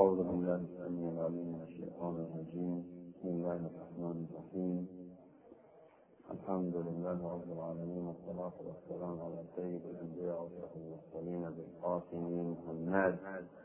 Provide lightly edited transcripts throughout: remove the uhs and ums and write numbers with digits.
أعوذ بالله السميع العليم من الشيطان الرجيم. بسم الله الرحمن الرحيم. الحمد لله رب العالمين، والصلاة والسلام على سيد الأنبياء وأشرف المرسلين بالقاسم محمد.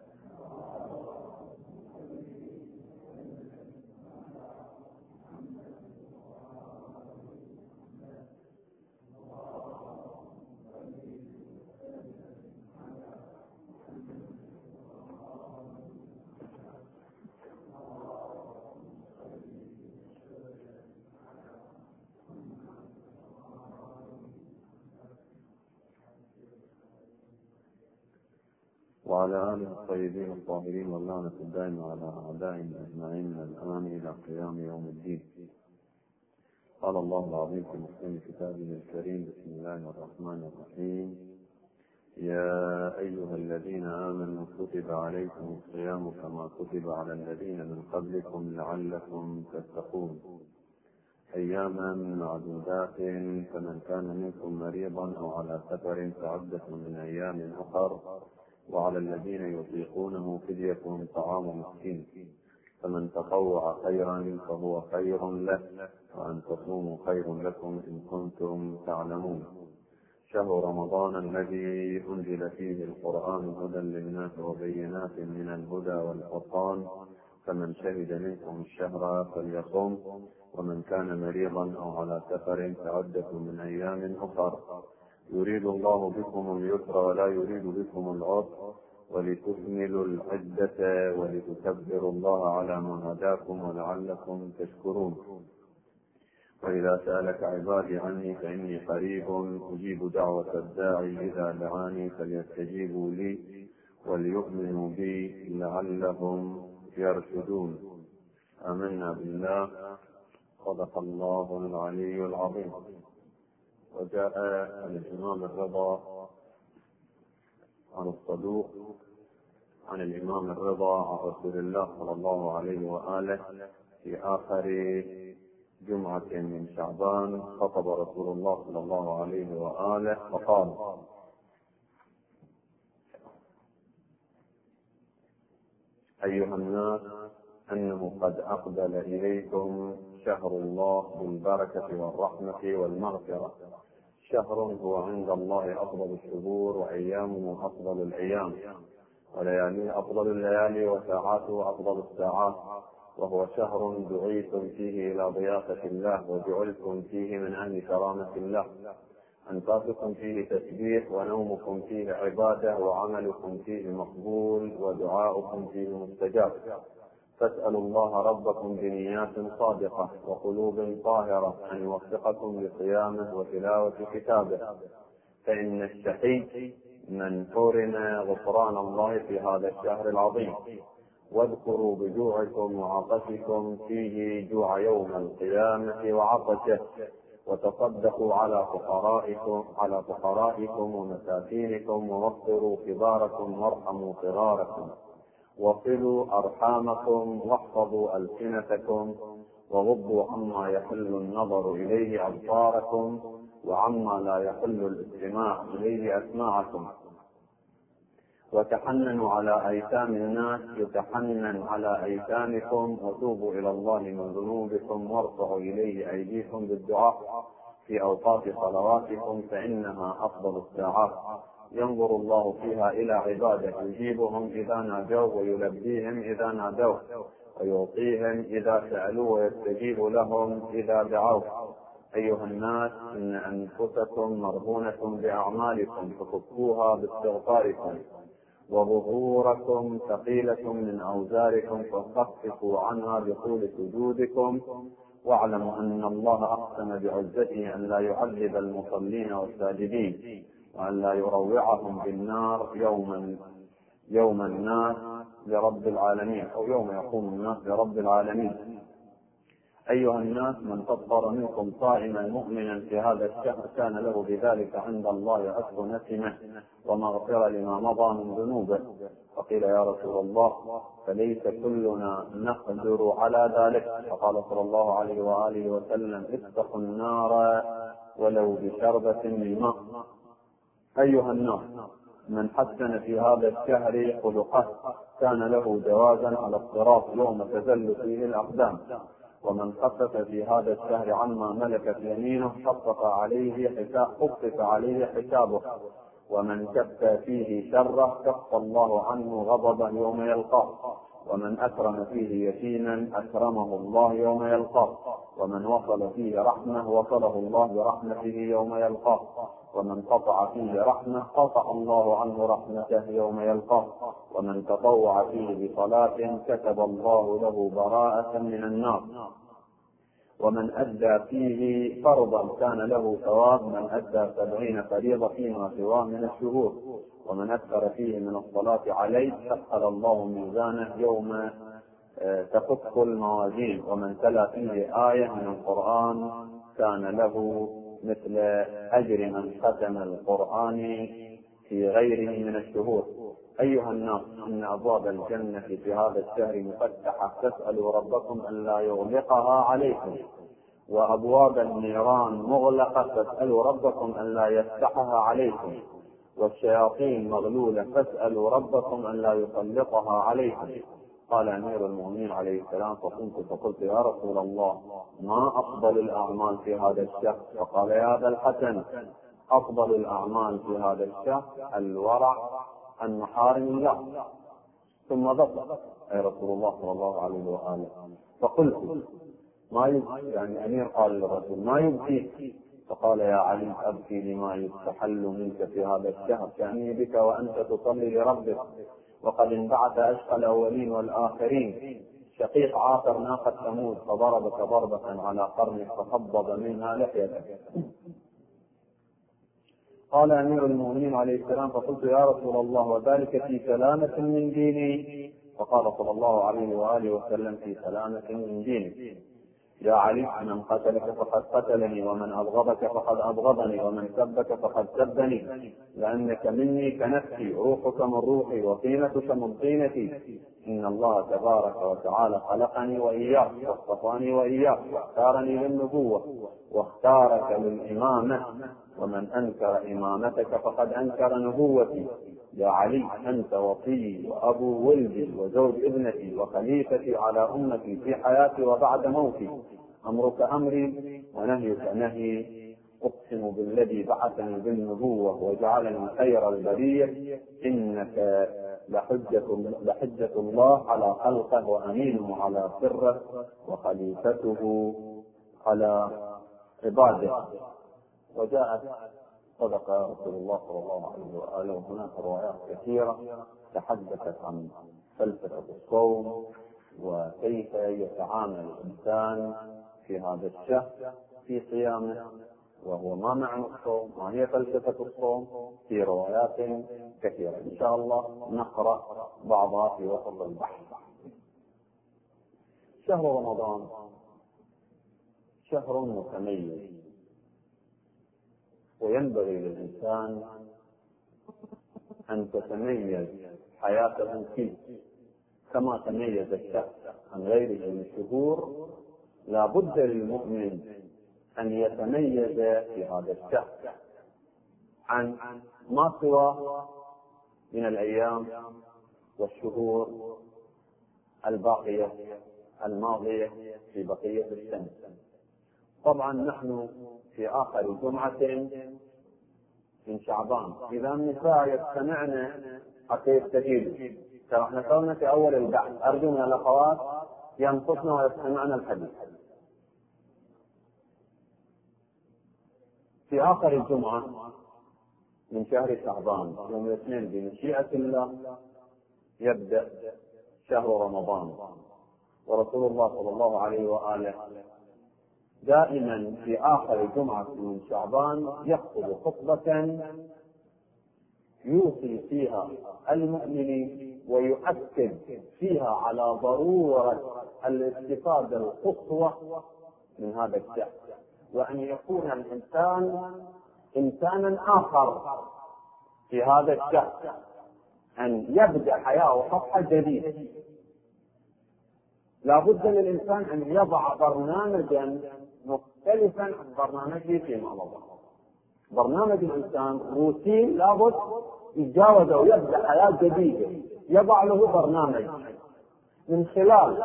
وعلى آله الطيبين الطاهرين، واللعنة الدائمة على أعدائهم أجمعين من الآن إلى قيام يوم الدين. قال الله العظيم في محكم كتابه الكريم: بسم الله الرحمن الرحيم. يا أيها الذين آمنوا كتب عليكم الصيام كما كتب على الذين من قبلكم لعلكم تتقون، أياما معدودات، فمن كان منكم مريضا أو على سفر فعدة من أيام أخر، وعلى الذين يطيقونه فدية طعام مسكين، فمن تطوع خيرا فهو خير له، وأن تصوموا خير لكم إن كنتم تعلمون. شهر رمضان الذي أنزل فيه القرآن هدى للناس وبينات من الهدى والفرقان، فمن شهد منكم الشهر فليصم، ومن كان مريضا أو على سفر فعدة من أيام أخر، يريد الله بكم اليسر ولا يريد بكم العسر، ولتكملوا العدة ولتكبروا الله على ما هداكم ولعلكم تشكرون. وإذا سألك عبادي عني فإني قريب أجيب دعوة الداعي إذا دعاني، فليستجيبوا لي وليؤمنوا بي لعلهم يرشدون. آمنا بالله. صدق الله العلي العظيم. وجاء الإمام الرضا عن الصدوق عن الإمام الرضا عن رسول الله صلى الله عليه وآله في آخر جمعة من شعبان خطب رسول الله صلى الله عليه وآله فقال: أيها الناس، أنه قد أقبل إليكم شهر الله بالبركة والرحمة والمغفرة، شهر هو عند الله أفضل الشهور، وأيامه أفضل الأيام، ولياليه أفضل الليالي، وساعاته أفضل الساعات، وهو شهر دعيتم فيه إلى ضيافة الله، وجعلتم فيه من أهل كرامة الله، أنفاسكم فيه تسبيح، ونومكم فيه عبادة، وعملكم فيه مقبول، ودعاؤكم فيه مستجاب. فاسألوا الله ربكم بنيات صادقة وقلوب طاهرة أن يوفقكم لصيامه وتلاوة كتابه، فإن الشقي من حرم غفران الله في هذا الشهر العظيم. واذكروا بجوعكم وعطشكم فيه جوع يوم القيامة وعطشه، وتصدقوا على فقرائكم ومساكينكم، ووفروا كباركم وارحموا صغاركم، وصلوا أرحامكم، واحفظوا ألسنتكم، وغضوا عما يحل النظر إليه أبصاركم، وعما لا يحل الاستماع إليه أسماعكم، وتحننوا على أيتام الناس يتحنن على أيتامكم، وتوبوا إلى الله من ذنوبكم، وارفعوا إليه أيديكم بالدعاء في أوقات صلواتكم، فإنها أفضل الساعات، ينظر الله فيها إلى عباده، يجيبهم إذا نادوه، ويلبيهم إذا نادوه، ويعطيهم إذا سألوه، ويستجيب لهم إذا دعوه. أيها الناس، إن أنفسكم مرهونة بأعمالكم، فكفوها باستغفاركم، وظهوركم ثقيلة من أوزاركم، فخففوا عنها بطول سجودكم، واعلموا أن الله أقسم بعزته أن لا يعذب المصلين والساجدين، وأن لا يروعهم بالنار يوم الناس لرب العالمين، أو يوم يقوم الناس لرب العالمين. أيها الناس، من فطر منكم صائما مؤمنا في هذا الشهر كان له بذلك عند الله عتق نسمه ومغفرة لما مضى من ذنوبه. فقيل: يا رسول الله، فليس كلنا نقدر على ذلك؟ فقال صلى الله عليه وآله وسلم: اتقوا النار ولو بشربة من ماء. أيها الناس، من حسن في هذا الشهر خلقه كان له جوازا على الصراط يوم تزل فيه الأقدام، ومن خفف في هذا الشهر عما ملكت يمينه خفف عليه حسابه، ومن كف فيه شره كف الله عنه غضبا يوم يلقاه، ومن أكرم فيه يتيما أكرمه الله يوم يلقاه، ومن وصل فيه رحمة وصله الله برحمته يوم يلقاه، ومن قطع فيه رحمة قطع الله عنه رحمته يوم يلقاه، ومن تطوع فيه بصلاة كتب الله له براءة من النار، ومن أدى فيه فرضا كان له ثواب من أدى 70 فريضة فيما سواه من الشهور، ومن أكثر فيه من الصلاة عليه سخر الله ميزانه يوم تخف الموازين، ومن تلا فيه آية من القرآن كان له مثل أجر من ختم القرآن في غيره من الشهور. أيها الناس، إن أبواب الجنة في هذا الشهر مفتحة فاسألوا ربكم ألا يغلقها عليكم، وأبواب النيران مغلقة فاسألوا ربكم ألا يفتحها عليكم، والشياطين مغلولة فاسألوا ربكم ألا يطلقها عليكم. قال أمير المؤمنين عليه السلام فقلت يا رسول الله ما أفضل الأعمال في هذا الشهر؟ فقال يا أبا الحسن أفضل الأعمال في هذا الشهر الورع عن محارم الله. ثم ضبط أي رسول الله صلى الله عليه وآله. فقلت ما يبكي؟ يعني أمير قال للرسول ما يبكيك؟ فقال يا علي أبكي لما يستحل منك في هذا الشهر، كأني بك وأنت تصلي لربك وقد انبعث أشقى الأولين والآخرين. شقيق عاصر ناقة ثمود فضربك ضربة على قرنك فخضب منها لحيتك. قال أمير المؤمنين عليه السلام فقلت يا رسول الله وذلك في سلامة من ديني؟ فقال صلى الله عليه وآله وسلم في سلامة من ديني. يا علي من قتلك فقد قتلني، ومن أبغضك فقد أبغضني، ومن سبك فقد سبني، لأنك مني كنفسي، روحك من روحي وطينتك من طينتي. إن الله تبارك وتعالى خلقني وإياك واصطفاني وإياك واختارني للنبوة واختارك للإمامة، ومن أنكر إمامتك فقد أنكر نبوتي. يا علي أنت وصي وأبو ولدي وزوج ابنتي وخليفتي على أمتي في حياتي وبعد موتي، أمرك أمري ونهيك نهي. أقسم بالذي بعثني بالنبوة وجعلني خير البرية إنك لحجة الله على خلقه وأمينه على سره وخليفته على عباده. وجاءت صدق رسول الله صلى الله عليه وآله. وهناك روايات كثيرة تحدثت عن فلسفة الصوم وكيف يتعامل الإنسان في هذا الشهر في صيامه، وهو ما معنى الصوم، ما هي فلسفة الصوم، في روايات كثيرة. إن شاء الله نقرأ بعضها في وسط البحث. شهر رمضان شهر متميز، وينبغي للإنسان أن تتميز حياته فيه كما تميز الشهر عن غيره من الشهور. لا بد للمؤمن أن يتميز في هذا الشهر عن ما سوى من الأيام والشهور الباقية الماضية في بقية السنة. طبعا نحن في آخر جمعة من شعبان، إذا النساء يستمعن حتى يستجيبوا، فنحن كنا في أول البحث. أرجو من الأخوات ينقصن ويستمعن الحديث. في آخر الجمعة من شهر شعبان يوم الاثنين بمشيئة الله يبدأ شهر رمضان. ورسول الله صلى الله عليه وآله دائما في آخر جمعة من شعبان يخطب خطبة يوصي فيها المؤمنين ويؤكد فيها على ضرورة الاستفادة القصوى من هذا الشهر، وأن يكون الإنسان إنسانا آخر في هذا الشهر، أن يبدأ حياة صفحة جديدة. لا بد للإنسان أن يضع برنامجا مختلفا عن برنامجه فيما مضى. برنامج الإنسان روتين لابد يتجاوز ويبدأ حياة جديدة، يضع له برنامج من خلال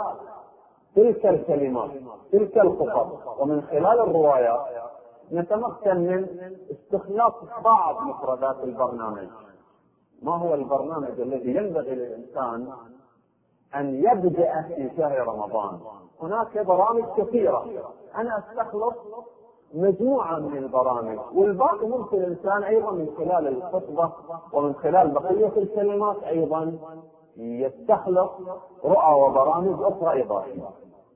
تلك الكلمات تلك الخطب ومن خلال الروايات نتمكن من استخلاص بعض مفردات البرنامج. ما هو البرنامج الذي ينبغي للإنسان أن يبدأ في شهر رمضان؟ هناك برامج كثيرة، أنا أستخلص مجموعة من البرامج، والباقي ممكن الإنسان أيضا من خلال الخطبة ومن خلال بقية الكلمات أيضا يستخلص رؤى وبرامج أخرى إضافية.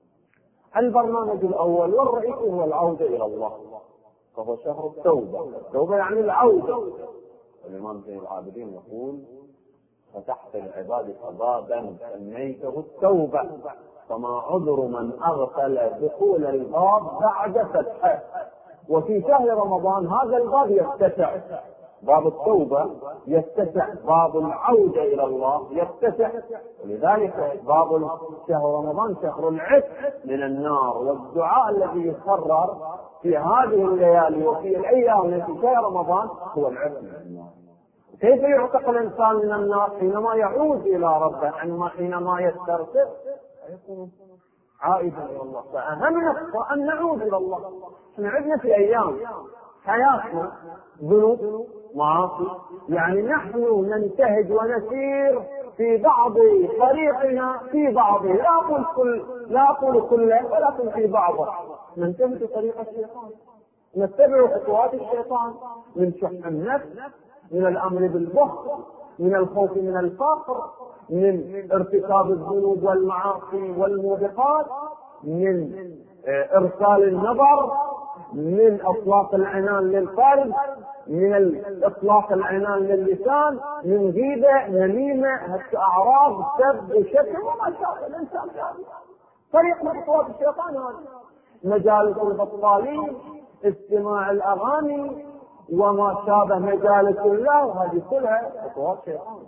البرنامج الأول والرئيسي هو العودة إلى الله، فهو شهر التوبة. التوبة يعني العودة. الإمام زين العابدين يقول: فتحت العباد بابا سميته التوبة، فما عذر من أغفل دخول الباب بعد فتحه. وفي شهر رمضان هذا الباب يتسع، باب التوبة يتسع، باب العودة إلى الله يتسع. ولذلك باب شهر رمضان شهر العتق من النار، والدعاء الذي يكرر في هذه الليالي وفي الأيام التي في شهر رمضان هو العتق من النار. كيف يعتق الإنسان من النار؟ حينما يعود إلى ربه، حينما يسترسل يكون عائدا إلى الله. فأهم نقطة أن نعود إلى الله. احنا عندنا في أيام حياتنا ذنوب معاصي، يعني نحن ننتهج ونسير في بعض طريقنا، في بعضه لا أقول كله ولكن في بعضه ننتهج طريق الشيطان، نتبع خطوات الشيطان من شح النفس، من الأمر بالبخل، من الخوف من الفقر، من ارتكاب الذنوب والمعاصي والموبقات، من إرسال النظر، من إطلاق العنان للقلب، من إطلاق العنان للسان، من غيبة، نميمة، أعراض، سب وشتم وما شابه. الإنسان طريق من خطوات الشيطان هذا، مجالس البطالين، استماع الأغاني وما شابه مجالس الله، هذه كلها خطوات شيطان.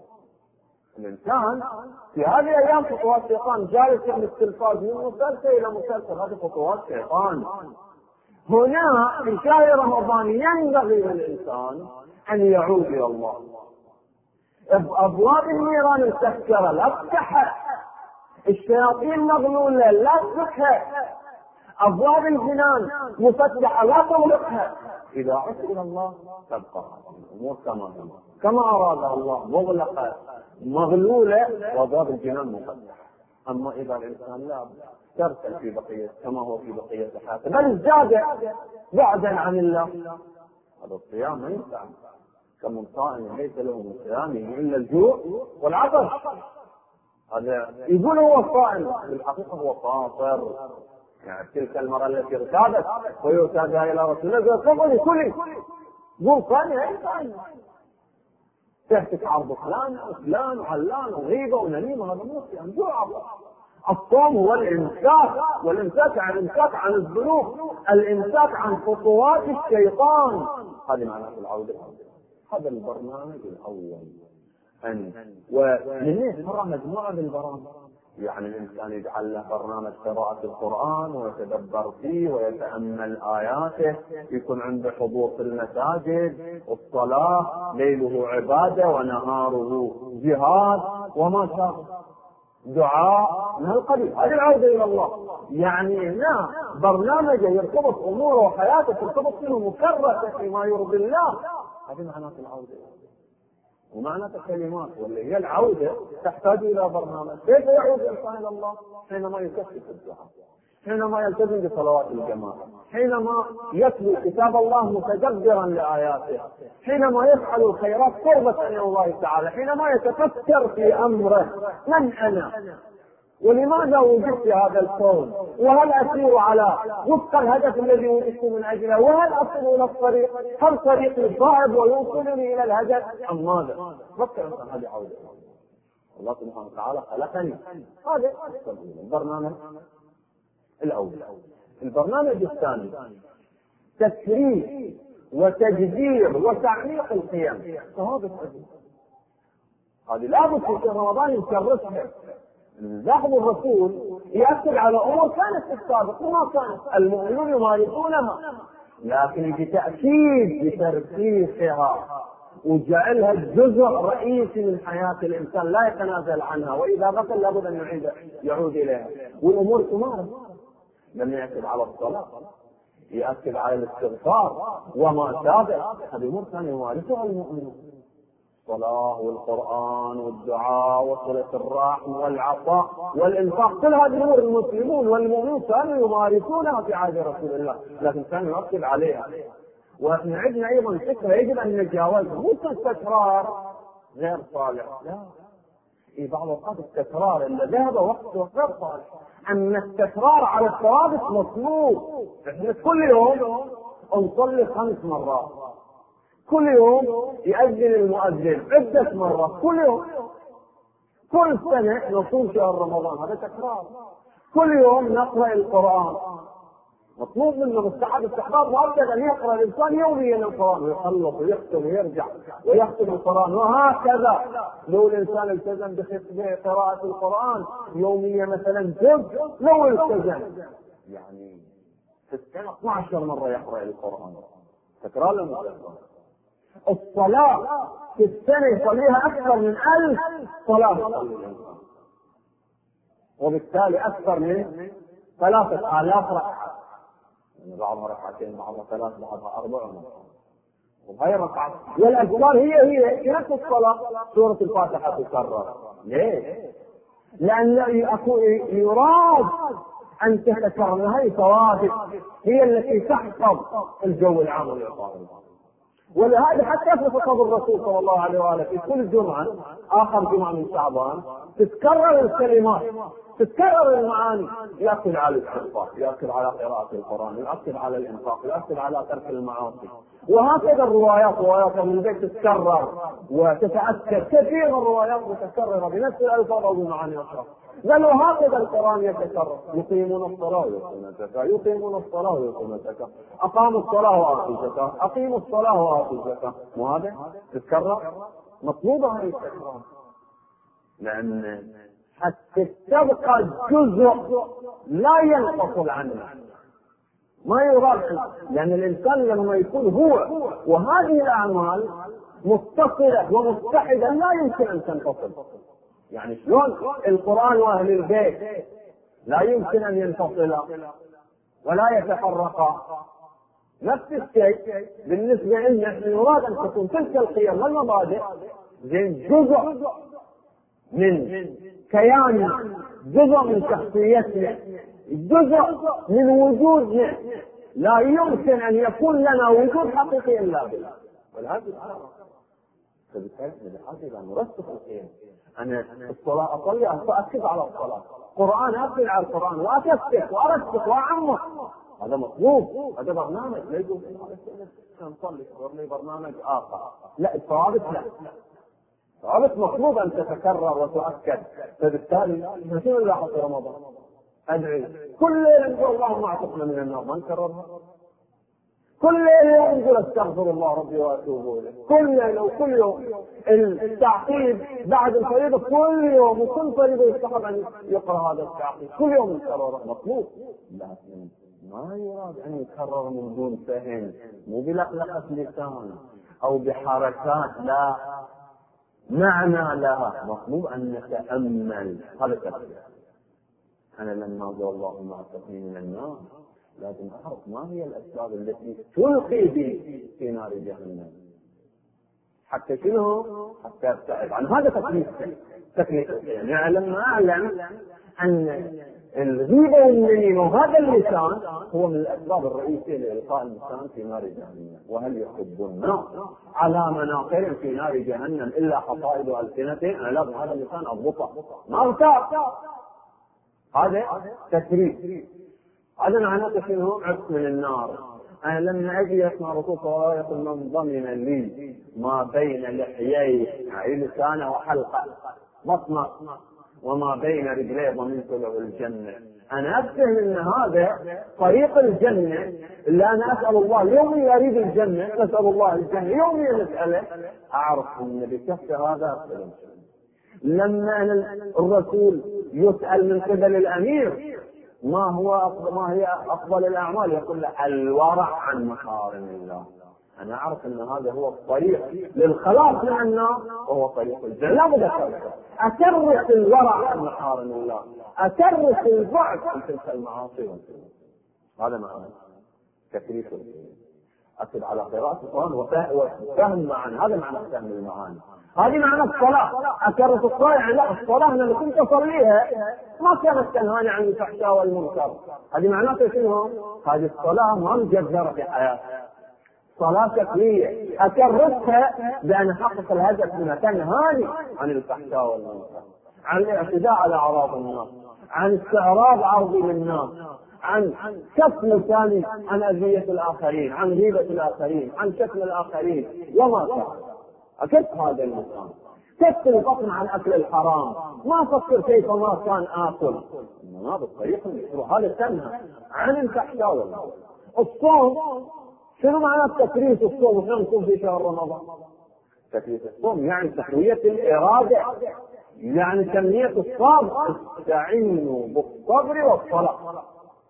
الإنسان في هذه الأيام خطوات شيطان، جالس من التلفاز من مسلسل إلى مسلسل، هذه خطوات شيطان. هنا في شهر رمضان ينبغي للإنسان أن يعود إلى الله. أبواب النيران مسكرة لا تفتحها، الشياطين مغلولة لا تفتحها، أبواب الجنان مفتحة لا تغلقها. إذا عدت إلى الله تبقى الأمور كما أراد الله، مغلقة مغلولة وأبواب الجنان مفتحة. أما إذا الإنسان لا ترسل في بقية كما هو في بقية حياته، بل زاد بعدا عن الله، هذا الصيام ما ينفع. كم من صائم ليس له من صيامه إلا الجوع والعطش. هذا يقول هو صائم، في الحقيقة هو فاطر. يعني تلك المرأة التي ارتادت ويرتادها إلى رسول الله قال: كلي قول ثاني أي ثاني تحتك عرض فلان وعلان وغيبة ونميمة، هذا مو صيام، جوع. الصوم هو والإمساك عن الذنوب، الإمساك عن خطوات الشيطان. هذه معناته العودة. هذا البرنامج الأول. ومن ترى مجموعة من البرامج، يعني الإنسان يجعل له برنامج قراءة القرآن ويتدبر فيه ويتأمل آياته، يكون عنده حضور في المساجد، الصلاة ليله عبادة ونهاره جهاد وما شابه، دعاء من القبيل. هذه العودة إلى الله. يعني هنا برنامج يرتبط أموره وحياته ترتبط فيه مكرسة فيما يرضي الله. هذه معناته العودة ومعنى الكلمات، واللي هي العودة تحتاج إلى برنامج. كيف يعود الإنسان إلى الله؟ حينما يكثر الدعاء، حينما يلتزم بصلوات الجماعة، حينما يتلو كتاب الله متدبرا لآياته، حينما يفعل الخيرات قربة إلى الله تعالى، حينما يتفكر في أمره: من أنا؟ ولماذا وجدت في هذا الكون؟ وهل أسير على وفق الهدف الذي وجدت من أجله؟ وهل أصل إلى الطريق؟ هل طريقي صعب ويوصلني إلى الهدف أم ماذا؟ فكر أنت. هذه عودة الله سبحانه وتعالى خلقني. هذا البرنامج الأول. البرنامج الثاني تسريح وتجدير وتعميق القيم. هذه لابد في رمضان يكرسها. لاحظوا الرسول يأكد على أمور كانت في السابق وما كانت، المؤمنون يمارسونها. لكن بتأكيد بترسيخها وجعلها جزء رئيسي من حياة الإنسان لا يتنازل عنها، وإذا غفل لابد أن يعود إليها. والأمور تمارس، لم يأكد على الصلاة، يأكد على الاستغفار وما شابه، هذه أمور كان يمارسها المؤمنون، الصلاة والقرآن والدعاء وصلة الرحم والعطاء والإنفاق، كل هذه الأمور المسلمون والمؤمنون كانوا يمارسونها في عهد رسول الله، لكن كانوا يؤكد عليها. وإحنا عندنا أيضا فكرة يجب أن نتجاوزها، مو التكرار غير صالح، لا، في بعض الأوقات التكرار اللي ذهب وقته غير صالح، أن التكرار على الثوابت مطلوب. إحنا كل يوم نصلي 5 مرات، كل يوم يؤذن المؤذن عدة مرات، كل يوم، كل سنة نصوم شهر رمضان، هذا تكرار. كل يوم نقرأ القرآن، مطلوب منه مستحب استحباب مؤكد أن يقرأ الإنسان يوميا القرآن ويخلص ويختم ويرجع ويختم القرآن، وهكذا. لو الإنسان التزم بقراءة القرآن يوميا مثلا جزء، لو التزم يعني في السنة 12 مرة يقرأ القرآن، تكرار لما تكرار. الصلاة في السنة يصليها أكثر من 1000 صلاة، وبالتالي أكثر من 3000 ركعة، يعني بعضها ركعتين، بعضها 3، بعضها 4، وهي ركعات. والأذكار هي في نفس الصلاة، سورة الفاتحة تكرر. ليه؟ لأن يراد أن تتكرر، هذه ثوابت هي التي تحفظ الجو العام والعقاري. ولهذا حتى في خطاب الرسول صلى الله عليه وآله في كل جمعة، آخر جمعة من شعبان، تتكرر الكلمات، تتكرر المعاني، يأكد على الاستغفار، يأكد على قراءة القرآن، يأكد على الإنفاق، يأكد على ترك المعاصي. وهكذا الروايات، روايات من البيت تتكرر وتتأكد، كثير من الروايات متكررة بنفس الألفاظ أو بمعاني أخرى. بل وهكذا القرآن يتكرر، يقيمون الصلاة ويؤتون الزكاة، يقيمون الصلاة ويؤتون الزكاة، أقاموا الصلاة وآتوا الزكاة، أقيموا الصلاة وآتوا الزكاة، وهذا تتكرر، مطلوبة هذه التكرار، لأن حتى تبقى جزء لا ينفصل عنه، ما يراد، لأن الإنسان لما يكون هو وهذه الأعمال متصلة ومتحدة لا يمكن أن تنفصل. يعني شلون القرآن وأهل البيت لا يمكن أن ينفصلا ولا يتفرقا، نفس الشيء بالنسبة لنا، نحن يراد أن تكون تلك القيم والمبادئ جزء من كياننا، جزء من شخصيتنا، جزء من وجودنا، لا يمكن أن يكون لنا وجود حقيقي إلا بالله. ولهذا فبالتالي إذا نرسخ القيم، أنا الصلاة أصلي أؤكد على الصلاة، قرآن أؤكد على القرآن، وأكثف وأرسخ وأعمق، هذا مطلوب، هذا برنامج. لا يقول نصلي لي برنامج آخر، لا، الثوابت لا، الثوابت مطلوب أن تتكرر وتؤكد. فبالتالي شنو نلاحظ في رمضان؟ أدعي كل ليلة نقول اللهم اعتقنا من النار، ما نكررها؟ كل ليلة نقول استغفر الله ربي وأتوب إليه، كل ليلة وكل يوم. التعقيب بعد الفريضة كل يوم، وكل فريضة يستحب أن يقرأ هذا التعقيب كل يوم يكرره، مطلوب، لكن ما يراد أن يكرر من دون فهم، مو بلقلقة لسان أو بحركات لا معنى لها، مطلوب أن نتأمل. هذا التفسير. أنا لما أقول اللهم اعتقني من النار لازم أعرف ما هي الأسباب التي تلقي بي في نار جهنم، حتى شنو؟ حتى أبتعد عن هذا تكليف. نعلم ما أعلم أن الغيبة والنميم وهذا اللسان هو من الأسباب الرئيسية لإلقاء الإنسان في نار جهنم. وهل يحب النار على مناخر في نار جهنم إلا حصائد ألسنتهم؟ أنا لازم هذا اللسان أضبطه، ما أرتاح. هذا تكليف، هذا معناته شنو؟ عتق من النار. أنا لما أجي أسمع رسول صلى الله عليه وسلم من ضمن لي ما بين لحييه، يعني لسانه وحلقه بطنه، وما بين رجليه ضمن طلوع الجنة، أنا أفهم أن هذا طريق الجنة اللي أنا أسأل الله يومي أريد الجنة، أسأل الله الجنة يومي نسأله، أعرف أن بكف هذا أسأل. لما الرسول يسأل من قبل الأمير ما هي أفضل الأعمال؟ يقول له الورع عن محارم الله. أنا أعرف أن هذا هو الطريق للخلاص من النار وهو طريق الجنة. لا بد أكرس الورع عن محارم الله، أكرس البعد عن تلك المعاصي. هذا معنى تكريس أكد على قراءة القرآن وفهم معاني. هذا معنى فهم المعاني. هذه معنى الصلاة. أكرس الصلاة يعني لا، الصلاة أنا كنت أصليها ما كانت تنهاني عن الفحشاء والمنكر. هذه معناته شنو؟ هذه الصلاة ما مجذرة في حياتي، صلاة تكلية أكرسها بأن أحقق الهدف منها، تنهاني عن الفحشاء والمنكر، عن الاعتداء على أعراض الناس، عن استعراض عرضي للناس، عن كف لساني عن أذية الآخرين، عن غيبة الآخرين، عن شتم الآخرين وما كان. أكف هذا اللسان، كف البطن عن أكل الحرام، ما أفكر كيف ما كان آكل، إنما بالطريقة هذا تنهى عن الفحشاء والمنكر. الصوم شنو معنى تكريس الصوم؟ وشنو نكون في شهر رمضان؟ تكريس الصوم يعني تقوية الإرادة، يعني تنمية الصبر. استعينوا بالصبر والصلاة.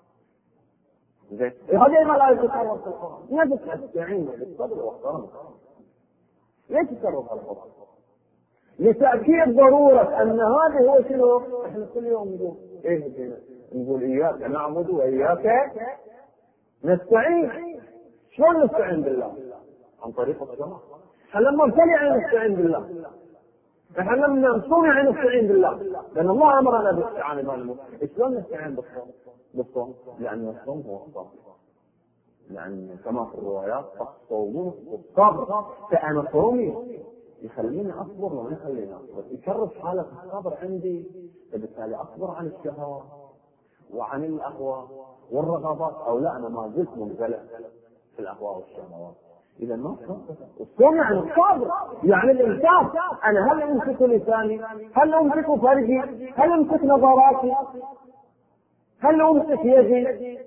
زين هذه ما لا يتكرر في القرآن. ليش استعينوا بالصبر والصلاة؟ ليش تكرر في القرآن؟ لتأكيد ضرورة أن هذا هو شنو؟ احنا كل يوم نقول ايه؟ نقول إياك نعبد وإياك نستعين. شلون نستعين بالله؟ عن طريق الصلاة. احنا لما نصلي يعني نستعين بالله، احنا لما نصوم يعني نستعين بالله، لأن الله أمرنا بالاستعانة بالله. شلون نستعين بالصوم؟ لأن الصوم هو الصبر، يعني كما في الروايات الصوم والصبر. فأنا صومي يخليني أصبر وما يخليني أصبر، يكرس حالة الصبر عندي، فبالتالي أصبر عن الشهوات وعن الأهواء والرغبات، أو لا أنا ما زلت منغلق في الأهواء والشهوات. إذا ما الصوم يعني الصبر، يعني الإمساك. أنا هل أمسك لساني؟ هل أمسك فرجي؟ هل أمسك نظراتي؟ هل أمسك يدي؟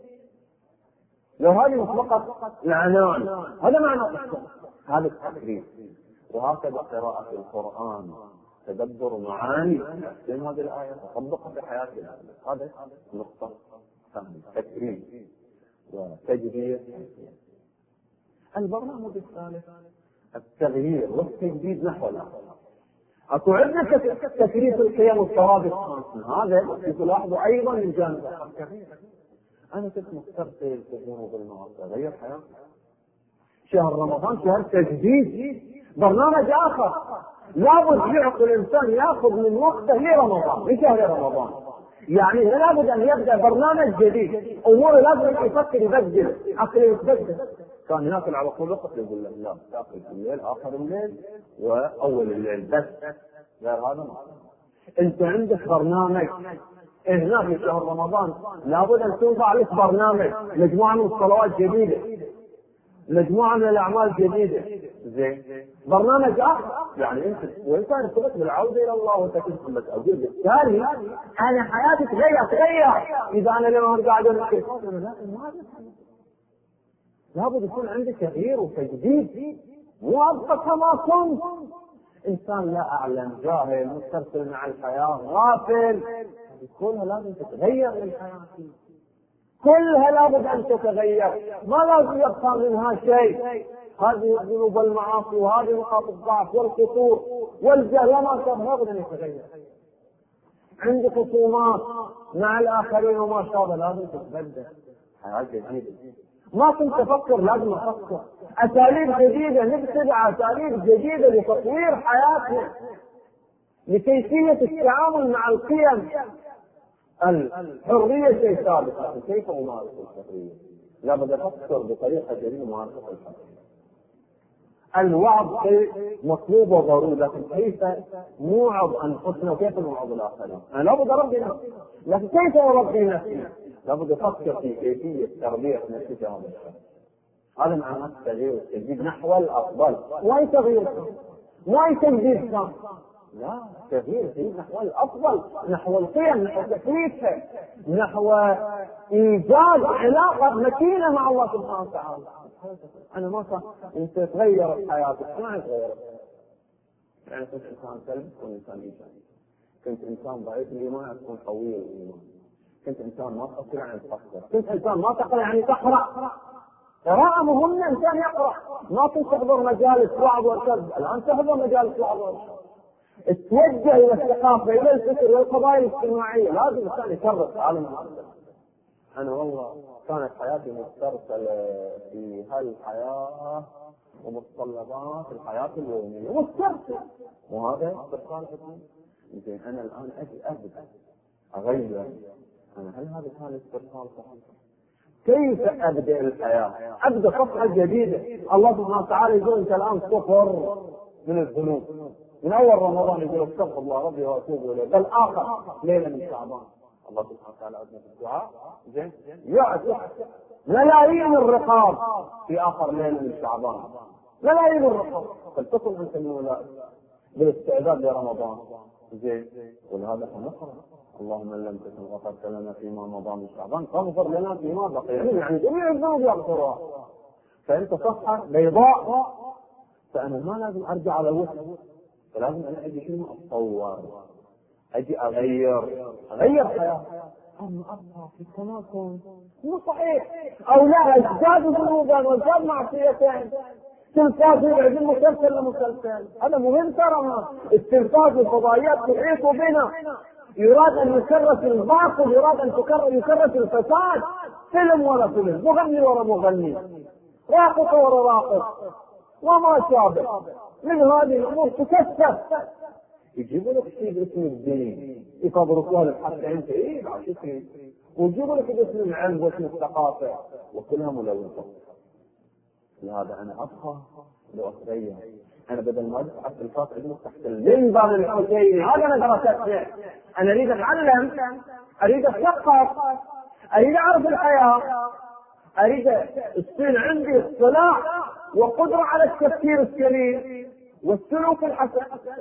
لو هذه مطلقة العنان، هذا معنى الصوم، هذا التكريم. وهكذا قراءة القرآن، تدبر معاني تحسين هذه الآية وتطبقها في حياتنا. هذا نقطة فهم تكريم وتجديد. البرنامج الثالث التغيير والتجديد نحو الآخر. أكو عندنا تكريس القيم والثوابت، هذا تلاحظوا أيضا من جانب آخر. أنا كنت مسترسل في ذنوب المعاصي، غير حياتي. شهر رمضان شهر تجديد، برنامج آخر. لابد يعطي الإنسان يأخذ من وقته لرمضان، لشهر رمضان. يعني لابد أن يبدأ برنامج جديد، أمور لازم يفكر يبدل، عقله يتبدل. كان ياكل على طول وقت، يقول له لا تاكل في الليل، آخر الليل وأول الليل بس، غير هذا ما. أنت عندك برنامج هنا في شهر رمضان، لابد أن توضع لك برنامج، مجموعة من الصلوات جديدة، مجموعة من الأعمال جديدة. زين برنامج آخر، يعني أنت وأنت ارتبط بالعودة إلى الله وتكون مسؤول. بالتالي أنا حياتي تغير إذا أنا لما قاعد أنكر. لابد يكون عندك تغيير وتجديد، مو أبقى كما كنت إنسان لا أعلم، جاهل، مسترسل مع الحياة، غافل. كلها لازم تتغير من حياتي، كلها لابد أن تتغير، ما لازم يبقى منها شيء. هذه الذنوب والمعاصي وهذه نقاط الضعف والفتور والجهل وما شابه لابد أن يتغير. عندك خصومات مع الآخرين وما شابه لازم تتبدل، حياة جديدة. ما كنت أفكر، لازم أفكر أساليب جديدة، نتبع أساليب جديدة لتطوير حياتنا، لكيفية التعامل مع القيم. الحرية شيء ثابت، لكن كيف أمارس الحرية؟ لابد أفكر بطريقة جديدة ممارسة الحرية. الوعظ شيء مطلوب وضروري، لكن كيف نوعظ أنفسنا وكيف نوعظ الآخرين؟ أنا لابد أربي نفسي، لكن كيف أربي نفسي؟ لابد أفكر في كيفية تربية نفسي. هذا معناه التغيير والتجديد نحو الأفضل. ما تغيير، ما تجديد كان، لا، تغيير نحو الأفضل، نحو القيم، نحو تكليفها، نحو إيجاد علاقة متينة مع الله سبحانه وتعالى. أنا ما صح أنت تغير حياتك، ما تغير. يعني كنت إنسان سلبي تكون إنسان إيجابي، كنت إنسان ضعيف الإيمان تكون قوي الإيمان، كنت إنسان ما تفكر يعني تفكر، كنت إنسان ما تقرأ يعني تقرأ. قراءة مهمة، إنسان يقرأ، ما كنت تحضر مجالس وعظ وارشاد، الآن تحضر مجالس وعظ وارشاد. اتوجه إلى الثقافة، إلى الفكر والقضايا الاجتماعية، لازم الإنسان يكرس عالم. أنا والله كانت حياتي مسترسلة في هالحياة ومتطلبات الحياة اليومية مسترسل، وهذا استرسال حكمي. زين أنا الآن أبدأ أغير، أنا هل هذا كان استرسال صحيح؟ كيف أبدأ الحياة؟ أبدأ صفحة جديدة. الله سبحانه وتعالى يقول أنت الآن صفر من الذنوب، من أول رمضان يقول استغفر الله ربي وأتوب إليه، بل آخر ليلة من شعبان الله سبحانه وتعالى أذن في الدعاء زين يعتق ملايين الرقاب في آخر ليلة من شعبان، ملايين الرقاب. فلتكن أنت من أولئك بالاستعداد لرمضان زين. ولهذا نقرأ اللهم لم تكن غفرت لنا فيما مضى من شعبان فاغفر لنا فيما بقي، يعني جميع الذنوب يغفرها. فأنت صفحة بيضاء، فأنا ما لازم أرجع على الوسط، فلازم أنا أجي شنو أتطور، أجي أغير حياتي. أما أبقى في التناقض مو صحيح، أو لا أزداد ذنوبا وازداد معصيتين، تلفاز يبعد المسلسل لمسلسل. هذا مهم ترى، التلفاز الفضائيات تحيط بنا، يراد أن يكرس الباطل، يراد أن يكرس الفساد، فيلم ورا فيلم، مغني ورا مغني، راقص ورا راقص وما شابه من هذه الأمور تكثف. يجيبوا لك شيء باسم الدين يفضلوها لك حتى أنت إيه عشتي، ويجيبوا لك باسم العلم واسم الثقافة وكلها ملوثة. لهذا أنا أبقى لو أتغير، أنا بدل ما أدفع التلفاز أجلس تحت المنبر الحسيني، هذا أنا درستها. أنا أريد أتعلم، أريد أتثقف، أريد أعرف الحياة، أريد يصير عندي اطلاع وقدرة على التفكير السليم والسلوك الحسن.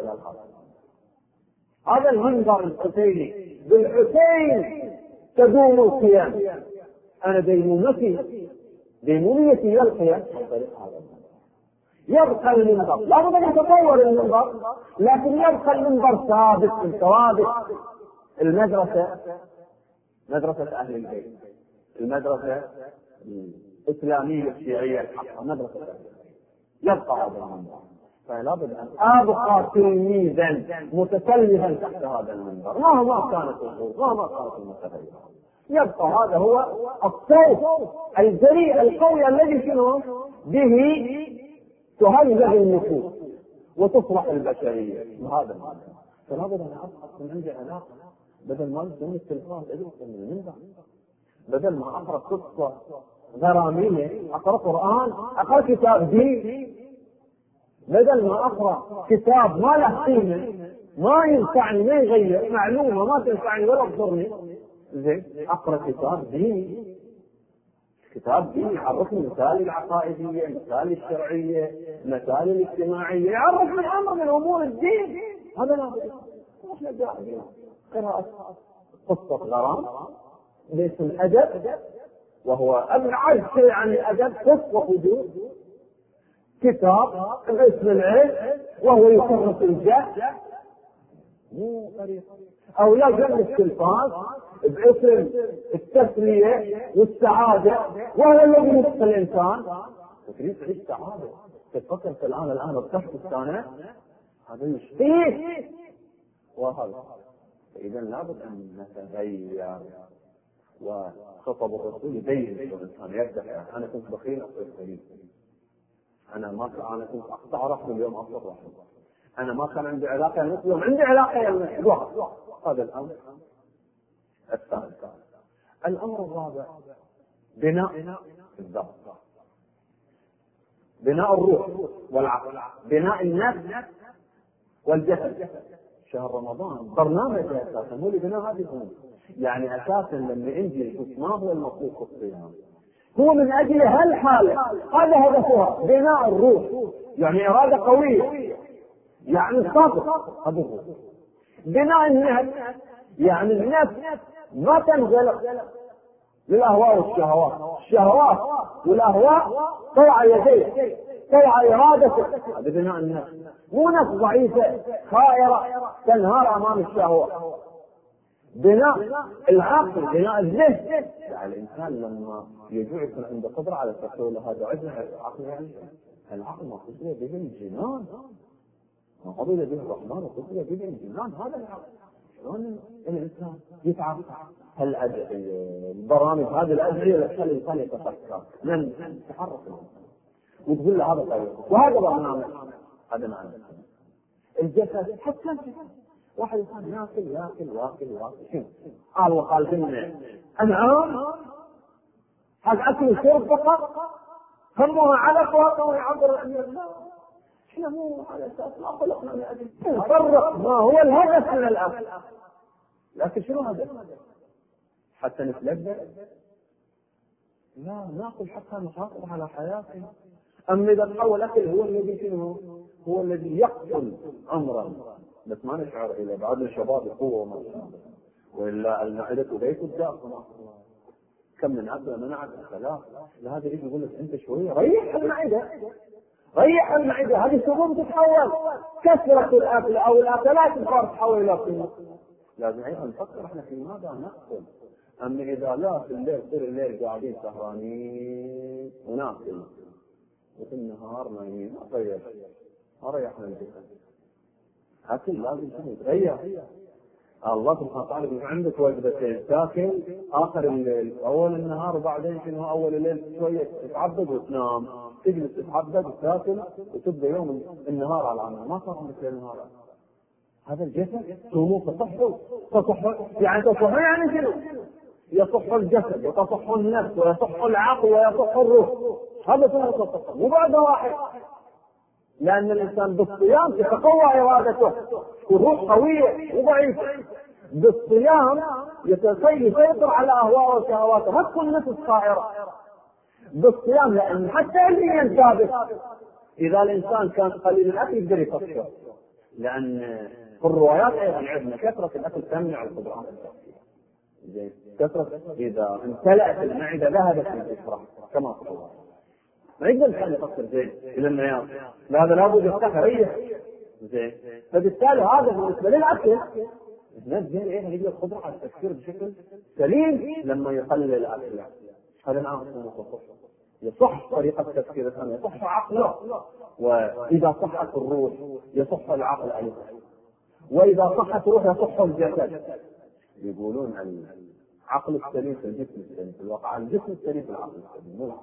هذا المنبر الحسيني، بالحسين تدوم القيام. أنا ديموميتي هي القيام عن طريق هذا. يبقى المنبر، لا بد أن يتطور المنبر، لكن يبقى المنبر ثابت من ثوابت. المدرسة مدرسة أهل البيت، المدرسة الإسلامية الشيعية الحقة، مدرسة أهل البيت، يبقى هذا المنبر. فلا بد أن أبقى تلميذا متكلفا تحت هذا المنبر مهما كانت الظروف، مهما كانت المتغيرات. يبقى هذا هو الصوت الجريء القوي الذي شنو به تهذب النفوس وتصلح البشرية بهذا المعنى. فلا بد أن أبقى من عندي علاقة، بدل ما أنزل التلفاز أجلس من المنبر، بدل ما أقرأ قصة غرامية أقرأ قرآن، أقرأ كتاب دين، بدل ما أقرأ كتاب ما له قيمة ما ينفعني ما يغير معلومة ما تنفعني ولا تضرني، زين أقرأ كتاب ديني، كتاب ديني يعرفني مسائل العقائدية، مسائل الشرعية، مسائل الاجتماعية، يعرفني أمر من أمور الدين. هذا لا بد. احنا جاهزين قراءة قصة غرام باسم أدب، وهو أبعد شيء عن الأدب، قصة وجود، كتاب باسم العلم وهو يكرس الجهل، مو طريقة. أو لا جنب التلفاز باسم التسلية والسعادة، وهو الذي يدخل الإنسان. تريد تعيش سعادة، تفكر في الآن ارتحت السنة، هذا يشتيه وهذا. إذا لابد أن نتغير، وخطب الرسول يبين الإنسان يبدأ. أنا كنت بخيل أصير خليل، أنا كنت أقطع رحم اليوم أصير رحم، أنا ما كان عندي علاقة اليوم عندي علاقة الواحد. هذا الأمر الثالث. الأمر الرابع بناء الذات، بناء الروح والعقل، بناء النفس والجسد. شهر رمضان برنامج أساسا هو لبناء هذه الأمور. يعني أساسا لما أنجي ما هو المطلوب في الصيام، هو من أجل هالحالة، هذا هدفها بناء الروح، يعني إرادة قوية، يعني الصبر، هذا هو بناء النفس، يعني النفس ما تنزلق للأهواء والشهوات، الشهوات والأهواء طلع يديه، طلع إرادته، هذا بناء النفس. مو نفس ضعيفة خائرة تنهار أمام الشهوة، بناء العقل، بناء الذهن. يعني الإنسان لما يجوع يكون عنده قدرة على التحصيل، هذا عندنا عقل. يعني العقل ما قصد به الجنان، ما قصد به الرحمن، وقصد به الجنان. هذا العقل. شلون الإنسان يتعب؟ البرامج هذه الأدعية اللي تخلي الإنسان يتفكر، من تحرك وتقول له هذا طيب وهذا برنامج. هذا معنى الجسد. حتى واحد يكون ياكل شنو؟ قال وقال فينا أنعام هذا أكل وشرب فقط، همها علف وهو يعبر عن الله. احنا مو على أساس ما خلقنا من أجل نفرق ما هو الهدف من الأكل، لكن شنو هذا؟ حتى نتلذذ؟ لا، ناكل حتى نحافظ على حياتنا. أما إذا تحول أكل هو الذي شنو؟ هو الذي يقتل عمرا، بس ما نشعر إلى بعد الشباب قوة ما شاء الله، وإلا المعدة بيت الداء. كم من أكل من أكل ثلاث. لهذا يجي يقول لك أنت شوية ريح المعدة، ريح المعدة. هذه سموم تتحول، كثرة الأكل أو الأكلات الكبار تتحول إلى سموم. لازم أيضا نفكر إحنا في ماذا نأكل. أما إذا لا في الليل طول الليل قاعدين سهرانين وناكل، وفي النهار نايمين، ما ريحنا الجسد. أكل لازم يتغير. الله سبحانه وتعالى يقول عندك وجبتين، تاكل آخر الليل أول النهار، وبعدين شنو أول الليل شوية تتعبد وتنام، تجلس تتعبد وتاكل وتبدأ يوم النهار على العمل. ما صار مثل النهار. هذا الجسد سمو تصح يعني تصح يعني شنو؟ يصح الجسد وتصح النفس ويصح العقل ويصح الروح. هذا سمو تصح. وبعد واحد، لأن الإنسان بالصيام تتقوى إرادته، والروح قوية وضعيفة. بالصيام يسيطر على أهواءه وشهواته، ما تكون نفس صائرة بالصيام. لأن حتى علميا ثابت إذا الإنسان كان قليل الأكل يقدر يفكر، لأن في الروايات أيضا عندنا كثرة الأكل تمنع القدرات الذكية. كثرة إذا امتلأت المعدة ذهبت الإفراح كما قال الله. ما يقدر الإنسان يفكر زين إلى النيام، هذا لابد يفتح زين. فبالتالي هذا بالنسبة للأكل الناس زين إيه يجي القدرة على التفكير بشكل سليم لما يقلل الأكل. هذا نعم يصح طريقة التفكير الثانية، يصح عقله. وإذا صحت الروح يصح العقل أيضا، وإذا صحت الروح يصح الجسد. يقولون العقل السليم في الجسم السليم، في الواقع الجسم السليم في العقل السليم، مو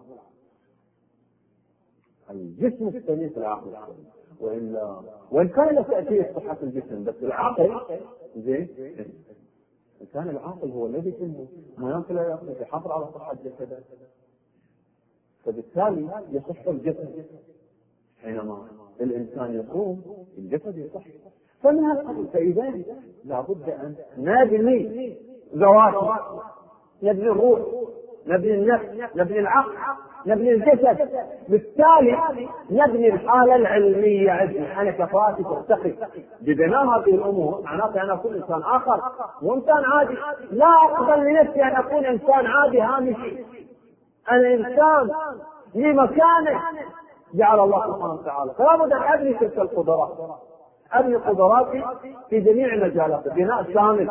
الجسم السليم في العقل السليم. وإن كان له تأثير صحة الجسم، بس العقل زين. كان العقل هو الذي ما يمكن يحافظ على صحة جسده، فبالتالي يصح الجسد. حينما الإنسان يصوم الجسد يصح. فمن هذا فإذا لابد أن نبني ذواتنا، نبني الروح، نبني النفس، نبني العقل، نبني الجسد. بالتالي نبني الحالة العلمية عندنا. أنا كفاءتي ترتقي ببناء هذه الأمور. معناته أنا أكون إنسان آخر وإنسان عادي. لا أقبل لنفسي أن أكون إنسان عادي هامشي. أنا إنسان لمكانه جعل الله سبحانه وتعالى. فلا بد أن أبني تلك القدرات، أبني قدراتي في جميع المجالات بناء شامل،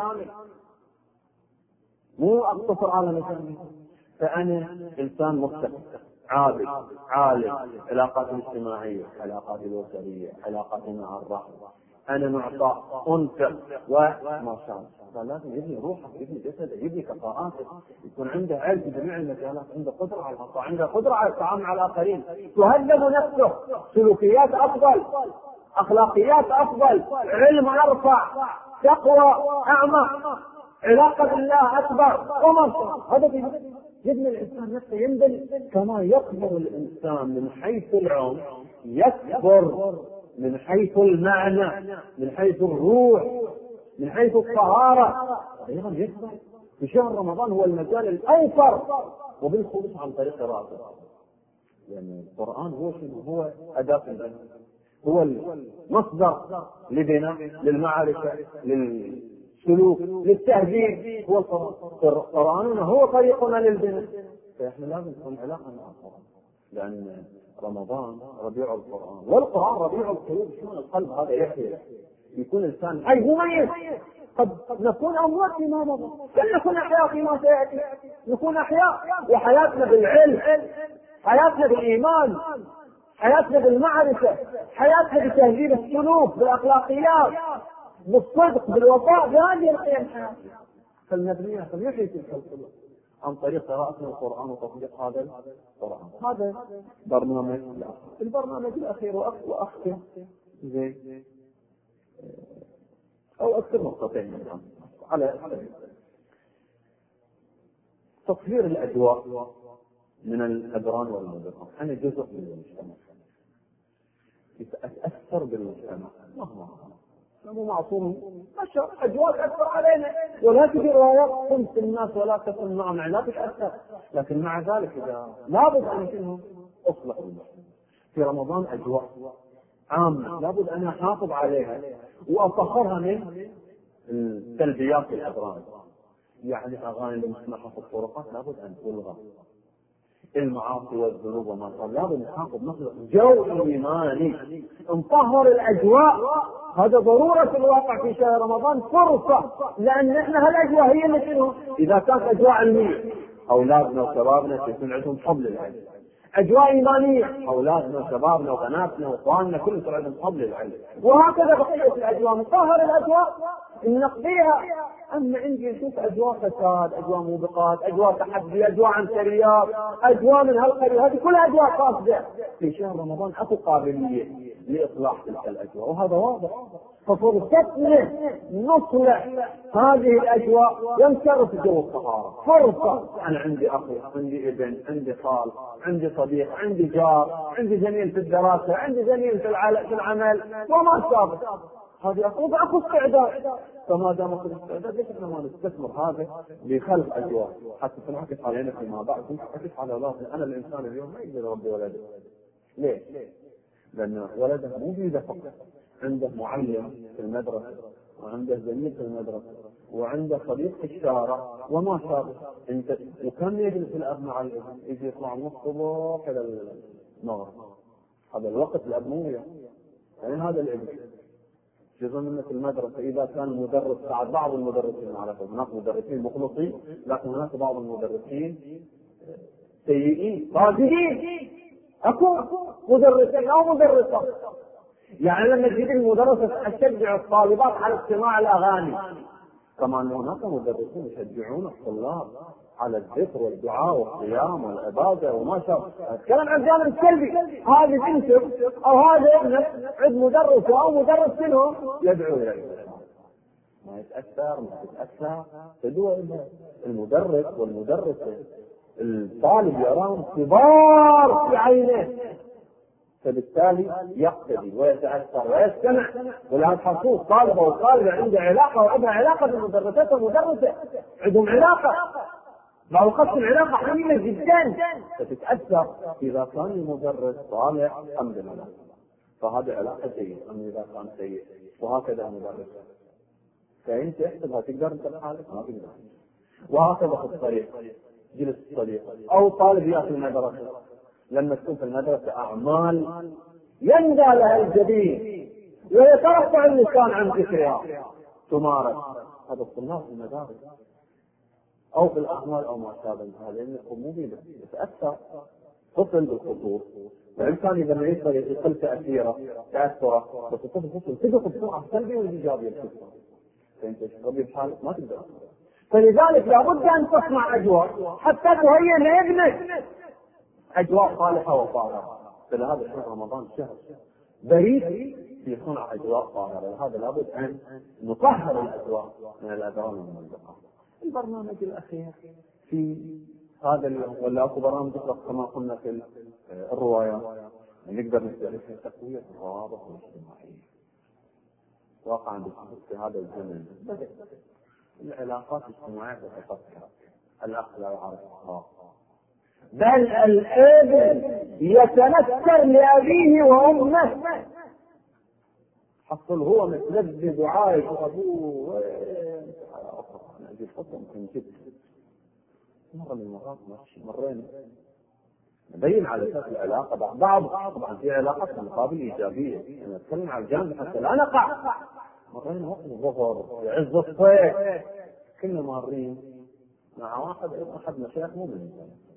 مو أقتصر على مكاني. فأنا إنسان مستقل عابد عالم، علاقات الاجتماعية، علاقات الأسرية، علاقاتي مع الرحمة، أنا معطى أنفق وما شاء الله. فلازم يبني روحه، يبني جسده، يبني كفاءاته، يكون عنده علم بجميع المجالات، عنده قدرة على العطاء، عنده قدرة على التعامل مع الآخرين، تهذب نفسه، سلوكيات أفضل، أخلاقيات أفضل، علم أرفع، تقوى أعمق، علاقة بالله أكبر، وما شاء الله. هذا يبني الإنسان نفسه، ينبني كما يكبر الإنسان من حيث العمر، يكبر من حيث المعنى، من حيث الروح، من حيث الطهارة، أيضا يكبر. في شهر رمضان هو المجال الأوفر، وبالخصوص عن طريق قراءته، لأن القرآن هو شنو؟ هو أداة البناء، هو المصدر لبناء، للمعرفة، للسلوك، للتهذيب. هو قرآننا هو طريقنا للبناء. فإحنا لازم نكون علاقة مع القرآن، لأن رمضان ربيع القرآن، والقرآن ربيع القلوب. شلون القلب هذا يحيى؟ يكون إنسان حي مميز، قد نكون أموات فيما مضى، قد نكون أحياء فيما سيأتي، نكون أحياء وحياتنا بالعلم، حياتنا بالإيمان، حياتنا بالمعرفة، حياتنا بتهذيب السلوك، بالأخلاقيات، بالصدق، بالوفاء، بهذه القيم حياتنا. فلنبنيها، فلنحيي تلك القلوب عن طريق قراءتنا القرآن وتطبيق هذا القرآن. هذا برنامج البرنامج الأخير وأختم زين أو أكثر نقطتين على تطهير الأجواء من الأدران والمضرات. أنا جزء من المجتمع، أتأثر بالمجتمع مهما مو معصوم، بشر أجواء تأثر علينا، ولا تجي روايات تنسى الناس ولا تكن معهم، لا تتأثر، لكن مع ذلك إذا لابد أن شنو أصلح المجتمع. في رمضان أجواء عامة لابد أن أحافظ عليها وأطهرها من السلبيات والأضرار. يعني أغاني المسموحة في الطرقات لابد أن تلغى، المعاصي والذنوب وما صار لابد نحافظ نخلق جو إيماني، نطهر الأجواء. هذا ضرورة في الواقع في شهر رمضان، فرصة، لأن احنا هالأجواء هي اللي شنو؟ إذا كانت أجواء علمية أولادنا وشبابنا يكون عندهم حب للعلم، أجواء إيمانية أولادنا وشبابنا وبناتنا وإخواننا كلهم يكون عندهم حب للعلم، وهكذا بقية الأجواء. نطهر الأجواء نقضيها. أما عندي نشوف أجواء فساد، أجواء موبقات، أجواء تحدي، أجواء عنصريات، أجواء من هالقبيل، هذه كلها أجواء فاسدة. في شهر رمضان أكو قابلية لإصلاح تلك الأجواء، وهذا واضح. ففرصتنا نصلح هذه الأجواء ونكرس جو الطهارة. فرصة، أنا عندي أخي، عندي ابن، عندي خال، عندي صديق، عندي جار، عندي زميل في الدراسة، عندي زميل في العمل وما شابه، هذه أكو استعداد. فما دام أكو استعداد ليش احنا ما نستثمر هذا لخلق أجواء حتى تنعكس علينا فيما بعد، تنعكس على أولادنا. أنا الإنسان اليوم ما يقدر يربي ولده. ليه؟ لأن ولده مو بيده فقط، عنده معلم في المدرسة، وعنده زميل في المدرسة، وعنده صديق في الشارع وما شابه. انت وكم يجلس الاب مع الابن؟ يجي يطلع من الصبح الى المغرب، هذا الوقت الابنويه. يعني هذا الابن جزء منه في المدرسة. إذا كان المدرس بعد بعض المدرسين، على فكرة هناك مدرسين مخلصين، لكن هناك بعض المدرسين سيئين فاسدين. أكو مدرسين أو مدرسة، يعني لما تجيب المدرسة تشجع الطالبات على استماع الأغاني، كما أن هناك مدرسين يشجعون الطلاب على الذكر والدعاء والصيام والعبادة وما شابه. أتكلم عن الجانب السلبي. هذه بنتك أو هذا ابنك عند مدرس أو مدرس منهم يدعو إليه، ما يتأثر ما تتأثر، تدعو المدرس والمدرسة. الطالب يراهم كبار في عينه، فبالتالي يقتدي ويتأثر ويستمع. ولا تحصل طالب أو طالبة عنده علاقة وعندها علاقة بالمدرسات والمدرسة، عندهم علاقة، بعض الوقت العلاقة حميمة جدا، فتتأثر. إذا كان المدرس صالح الحمد لله فهذه علاقة سيئة، أما إذا كان سيء وهكذا المدرس، فأنت احسبها تقدر أنت بحالك ما تقدر. وهكذا في الطريق، جلس الطريق أو طالب يأتي المدرسة، لما تكون في المدرسة أعمال يندى لها الجبين ويترفع اللسان عن ذكرها تمارس، هذا الطلاب في المدارس أو في الأعمال أو ما شابه هذا، لأنكم مو بيده يتأثر طفل بالخطوط. والإنسان إذا ما يقدر يقل تأثره، بس الطفل تدخل بسرعة سلبي والإيجابي الكثير، فأنت تربي بحالك ما تقدر. فلذلك لابد أن تصنع أجواء حتى تهيئ لابنك أجواء صالحة وطاهرة. فلهذا شهر رمضان شهر بريد في صنع أجواء طاهرة، لهذا لابد أن نطهر الأجواء من الأدران والمنطقة. البرنامج الأخير في هذا اليوم، ولا أكو برامج أخرى كما قلنا في الروايات نقدر نستهدف تقوية الروابط الاجتماعية. واقعا في هذا الزمن بدأت العلاقات الاجتماعية تتفكك، الأخ لا يعرف أخاه، بل الابن يتنكر لأبيه وأمه، حصل هو متلذذ وعايش وأبوه أنا أجيب خطوة ممكن جدا. مرة من المرات مرين نبين على أساس العلاقة بعض طبعا في علاقات مقابل إيجابية، أنا أتكلم على الجانب حتى لا نقع مرينا وقت الظهر في عز الصيف، كنا مارين مع واحد أحد مشايخ مو من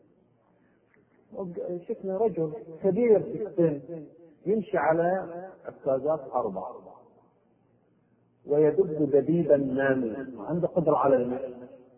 شفنا رجل كبير في السن يمشي على عكازات 4 ويدب دبيبا ناميا، عنده قدرة على المشي،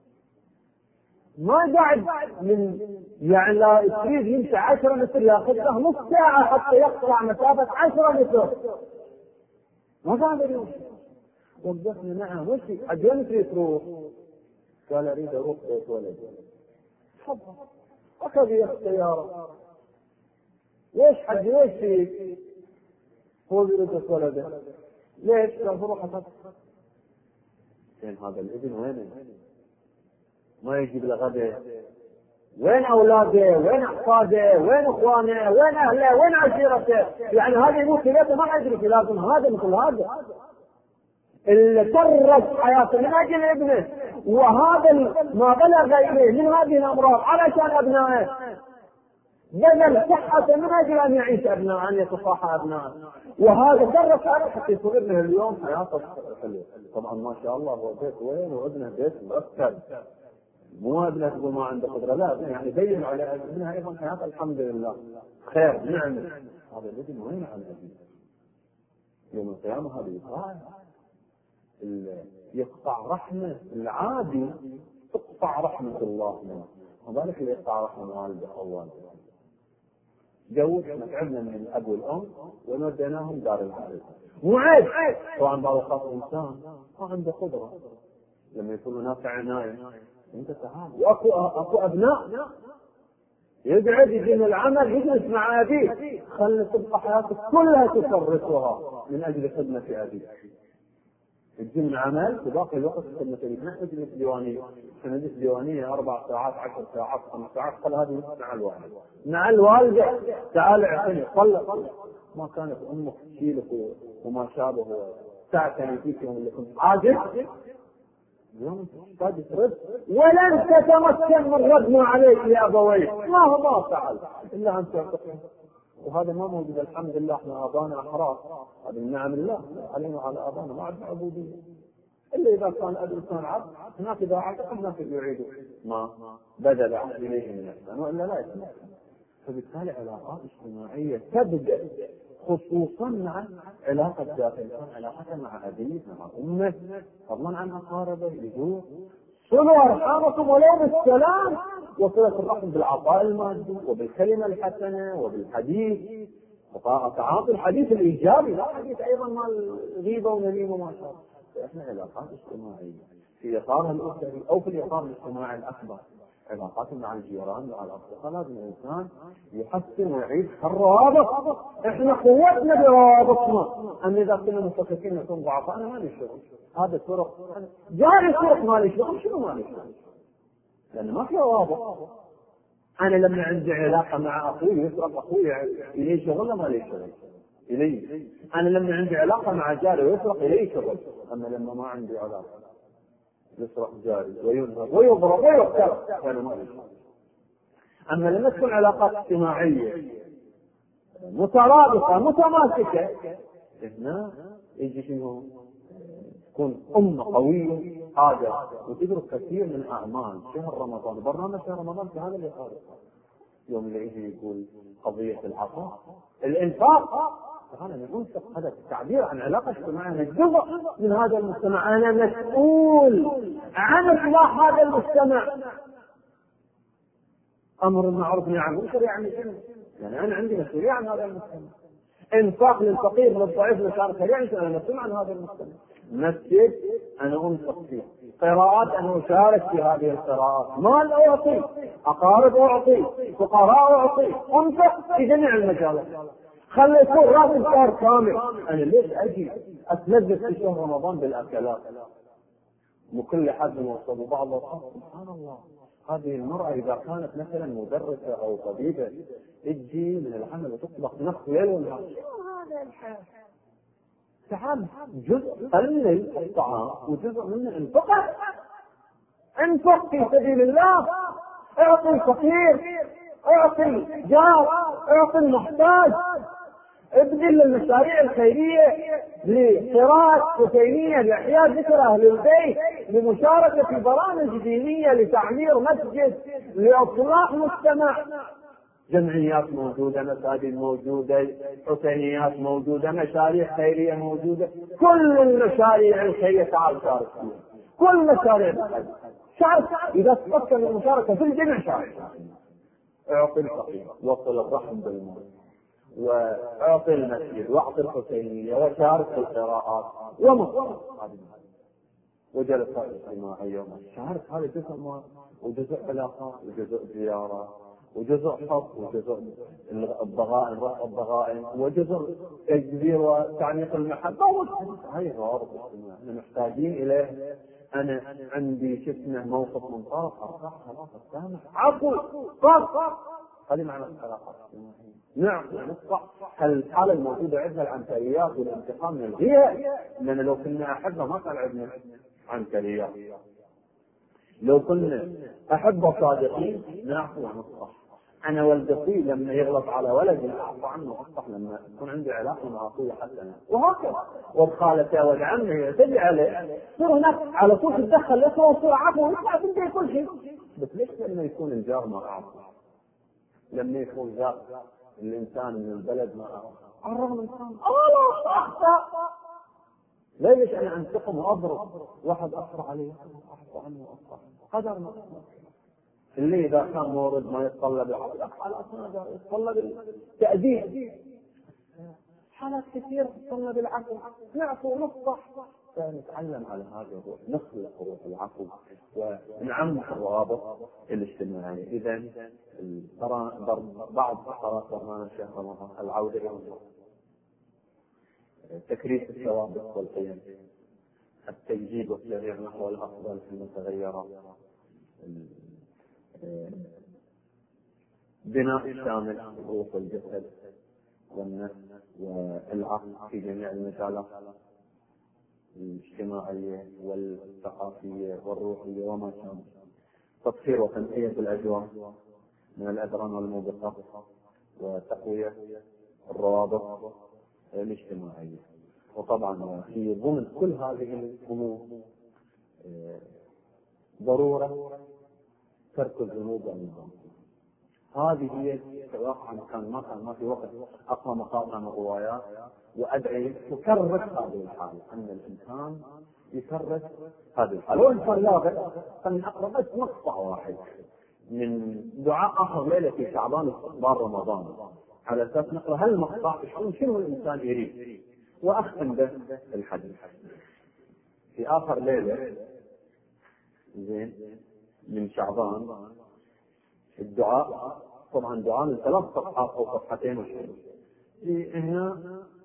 ما قاعد من يعني لا يريد يمشي 10 متر ياخذ له نص ساعة حتى يقطع مسافة 10 متر، ما قاعد يمشي. وقفنا نعم وشي عجلت لي تروح؟ قال اريد اروح بيت ولدي. تفضل. اخذ السيارة. ليش حجي ليش فيك؟ هو يريد بيت ولده. ليش؟ قال بروح افكر. زين هذا الابن وينه؟ ما يجيب له غدا؟ وين اولاده؟ وين احفاده؟ وين اخوانه؟ وين اهله؟ وين عشيرته؟ يعني هذا يموت في بيته ما يدري، لازم هذا مثل هذا اللي كرس حياته من اجل ابنه، وهذا ما بلغ اليه من هذه الامراض علشان ابنائه، بذل صحته من اجل ان يعيش ابنائه، ان يتصاحى ابنائه، وهذا كرس حياته حتى يكون ابنه اليوم حياته حلوه. طبعا ما شاء الله هو بيت وين وابنه بيت مرتب، مو ابنه تقول ما عنده قدره، لا يعني يبين على ابنها ايضا حياته الحمد لله خير نعم. هذا الابن وين عن ابيه؟ يوم القيامه هذا يقطع رحمه العادي، تقطع رحمه الله منه، وذلك اللي يقطع رحمه والده او والده. جوزنا تعبنا من الاب والام ونوديناهم دار العائله، مو عيب طبعا بعض الخاص انسان ما عنده قدره لما يكون هناك عنايه انت تعال. واكو ابناء يقعد يجي من العمل يجلس مع ابيه، خلي تبقى حياتك كلها تكرسها من اجل خدمه ابيك. تجي من عمل وباقي الوقت خدمه ابيك. نحن نجلس ديوانيه، نجلس ديوانيه 4 ساعات 10 ساعات 5 ساعات، خل هذه مع الوالد مع الوالده. تعال اعطيني طلق. ما كانت امك تشيلك وما شابه تعتني فيك يوم اللي كنت عاجز، اليوم تحتاج ترد، ولن تتمكن من رد ما عليك يا ابويك، ما فعل الا ان تعتقد. وهذا ما موجود الحمد لله. احنا ابانا احرار، هذه من نعم الله علينا وعلى ابانا، ما عندنا عبوديه الا اذا كان اب انسان عبد، هناك اذا اعتق الناس يعيدوا ما بدل اليه من الانسان والا لا يسمع. فبالتالي علاقات اجتماعيه تبدا خصوصا مع علاقه ذات علاقه مع ابيه مع امه، فضلا عن اقاربه يجوا صلوا ارحامكم ولو بالسلام، وصلة الرحم بالعطاء المادي وبالكلمه الحسنه وبالحديث، وتعاطي الحديث الايجابي، لا حديث ايضا مال غيبه ونميمه وما شاء الله. احنا علاقات اجتماعيه في اطارها الاسري او في الاطار الاجتماعي الاكبر، علاقات مع الجيران مع الاصدقاء، لازم الانسان يحسن ويعيد الروابط. احنا قوتنا بروابطنا، اما اذا كنا مفككين نكون ضعفاء انا مالي شغل، هذا الطرق جاري الطرق مالي شغل، شنو مالي شغل؟ لان ما في روابط. انا لما عندي علاقه مع اخوي يسرق اخوي الي شغل ولا مالي شغل؟ الي. انا لما عندي علاقه مع جاري ويسرق الي شغل، اما لما ما عندي علاقه يسرق جاري وينهب ويضرب ويقتل كان ما يشرب. اما لما تكون علاقات اجتماعيه مترابطه متماسكه، هنا يجي شنو؟ تكون امه قويه قادره وتدرك كثير من اعمال شهر رمضان. برنامج شهر رمضان في هذا اللي صار يوم اللي يجي يقول قضيه العطاء الانفاق. أنا ننفق، هذا التعبير عن علاقة اجتماعية، أنا جزء من هذا المجتمع، أنا مسؤول عن إصلاح هذا المجتمع. أمر المعروف نهي عن المنكر يعني شنو؟ يعني أنا عندي مسؤولية عن هذا المجتمع. إنفاق للفقير للضعيف للشارع يعني أنا مسؤول عن هذا المجتمع. مسجد أنا أنفق فيه، قراءات أنا أشارك في هذه القراءات، مال أعطي، أقارب أعطي، فقراء أعطي، أنفق في جميع المجالات. خلي يكون راس الشهر كامل. انا ليش اجي اتلذذ في شهر رمضان بالاكلات وكل حد يوصل بعض سبحان الله. هذه المراه اذا كانت مثلا مدرسه او طبيبه تجي من العمل وتطبخ نصف ليل ونهار، هذا الحال. تعال جزء قلل الطعام وجزء منه انفق في سبيل الله، اعطي الفقير، اعطي الجار، اعطي المحتاج. ابذل المشاريع الخيرية لقراءة حسينية، لإحياء ذكر أهل البيت، لمشاركة في برامج دينية، لتعمير مسجد، لإصلاح مجتمع. جمعيات موجودة، مساجد موجودة، حسينيات موجودة، مشاريع خيرية موجودة. كل المشاريع الخيرية تعال شارك فيها، كل مشاريع الخيرية شارك. إذا تفكر المشاركة في الجميع شارك. اعطي الفقير، وصل الرحم بالموت، واعطي المسجد، واعطي الحسينية، وشارك في القراءات وجلسات اجتماعية. شارك، هذا جزء مال، وجزء علاقات، وجزء زيارة، وجزء حب، وجزء الضغائن، رفع الضغائن، وجزء تجديد وتعميق المحبة. هاي روابط اجتماعية احنا محتاجين اليه. انا عندي شفنا موقف من طرف خلاص سامح، عفو، صح. هذه معنى العلاقات الاجتماعية. نعم، نصح. الحالة الموجودة عندنا العنتريات والانتقام نلغيها، لأن لو كنا أحبة ما كان عندنا عنتريات. لو كنا أحبة صادقين نعفو ونصح. أنا والدتي لما يغلط على ولدي أعفو عنه وأصلح لما يكون عندي علاقة مع أخوي حسنة، وهكذا. وبخالته وبعمه تدعي عليه، صار هناك على طول تتدخل لك وصار عفو ويطلع تنتهي كل شيء. بس ليش لما يكون الجار ما أعفو؟ لما يكون جار الإنسان من البلد ما أعفو؟ على الرغم من الله أخطأ، ليش أنا أنتقم وأضرب واحد أخر عليه؟ أعفو عنه وأصلح. قدر ما اللي إذا كان مورد ما يتطلب العفو، يتطلب التأديب. حالات كثيرة تتطلب العفو، نعفو ونصح. فنتعلم على هذا الروح، نخلق روح العفو ونعمق الروابط الاجتماعية. إذا بعض فقرات برنامج شهر رمضان العودة إلى الله، تكريس الثوابت والقيم، التجديد والتغيير نحو الأفضل في المتغيرات، بناء شامل الروح والجسد والنفس والعقل في جميع المجالات الاجتماعية والثقافية والروحية وما شابه. تطهير وتنقية الأجواء من الأدران والموبقات، وتقوية الروابط الاجتماعية. وطبعا في ضمن كل هذه الأمور ضرورة ترك الذنوب والنظام. هذه هي واقعا كان ما في وقت اقرا مقاطع من الروايات وادعي تكرس هذه الحاله، ان الانسان يكرس هذه الحاله. لو انسان لاغي خلينا اقرا بس مقطع واحد من دعاء اخر ليله في شعبان استقبال رمضان، على اساس نقرا هالمقطع شنو الانسان يريد، واختم به الحديث في اخر ليله زين من شعبان. الدعاء طبعا دعاء من 3 صفحات او صفحتين وشيء. في هنا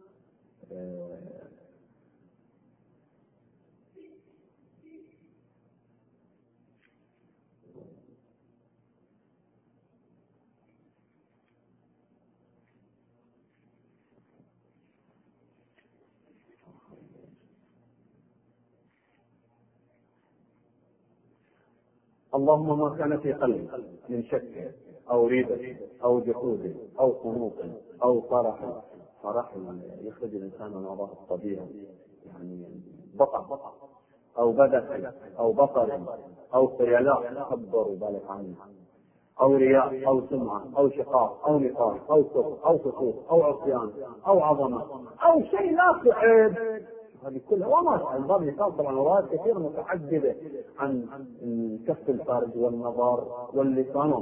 اللهم ما كان في قلبي من شك او ريبه او جحود او قنوط او فرح يخرج الانسان من وراء الطبيعه، يعني بطر او بدخ او بطر او خيلاء كبروا بالك عنه، او رياء او سمعه او شقاق او نفاق او كفر او فسوق او عصيان او عظمه او شيء لا تعيب. هذه كلها وما شاء الله. مثال طبعا روايات كثير متعدده عن كف الفرج والنظر واللسان.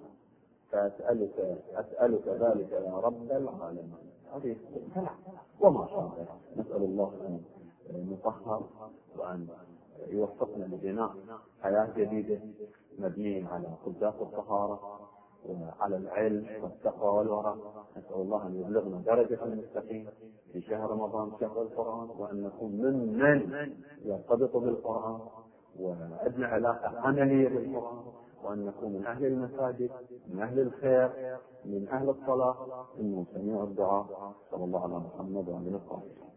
فأسألك ذلك يا رب العالمين. هذه وما شاء الله. نسأل الله أن نطهر وأن يوفقنا لبناء حياة جديدة مبنية على قداس الطهارة وعلى العلم والتقوى والورع. نسأل الله أن يبلغنا درجة المستقيم في شهر رمضان، شهر القرآن، وأن نكون ممن يرتبط بالقرآن وأدنى علاقة عملية بالقرآن، وأن نكون من أهل المساجد، من أهل الخير، من أهل الصلاة، من سميع الدعاء. صلى الله على محمد وعلى آله وصحبه.